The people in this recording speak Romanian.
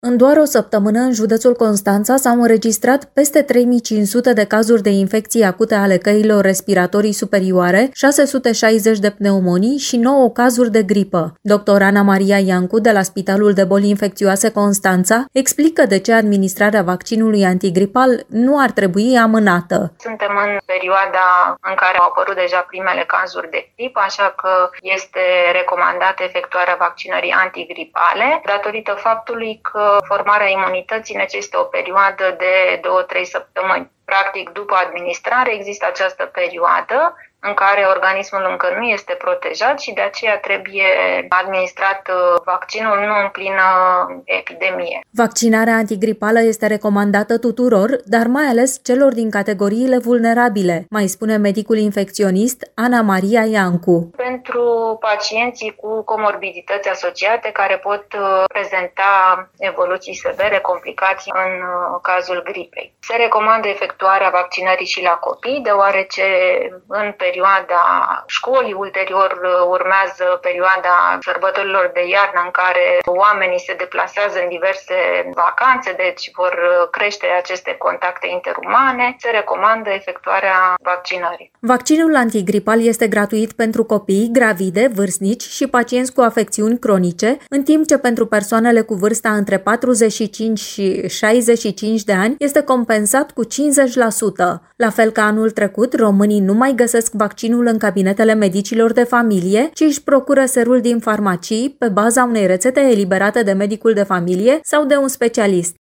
În doar o săptămână, în județul Constanța s-au înregistrat peste 3500 de cazuri de infecții acute ale căilor respiratorii superioare, 660 de pneumonii și 9 cazuri de gripă. Dr. Ana Maria Iancu, de la Spitalul de Boli Infecțioase Constanța, explică de ce administrarea vaccinului antigripal nu ar trebui amânată. Suntem în perioada în care au apărut deja primele cazuri de gripă, așa că este recomandată efectuarea vaccinării antigripale, datorită faptului că formarea imunității necesită o perioadă de 2-3 săptămâni. Practic, după administrare există această perioadă în care organismul încă nu este protejat și de aceea trebuie administrat vaccinul nu în plină epidemie. Vaccinarea antigripală este recomandată tuturor, dar mai ales celor din categoriile vulnerabile, mai spune medicul infecționist Ana Maria Iancu. Pentru pacienții cu comorbidități asociate care pot prezenta evoluții severe, complicații în cazul gripei. Se recomandă efectuarea vaccinării și la copii, deoarece în perioada școlii, ulterior urmează perioada sărbătorilor de iarnă în care oamenii se deplasează în diverse vacanțe, deci vor crește aceste contacte interumane. Se recomandă efectuarea vaccinării. Vaccinul antigripal este gratuit pentru copii, gravide, vârstnici și pacienți cu afecțiuni cronice, în timp ce pentru persoanele cu vârsta între 45 și 65 de ani este compensat cu 50%. La fel ca anul trecut, românii nu mai găsesc vaccinul în cabinetele medicilor de familie, ci își procură serul din farmacii pe baza unei rețete eliberate de medicul de familie sau de un specialist.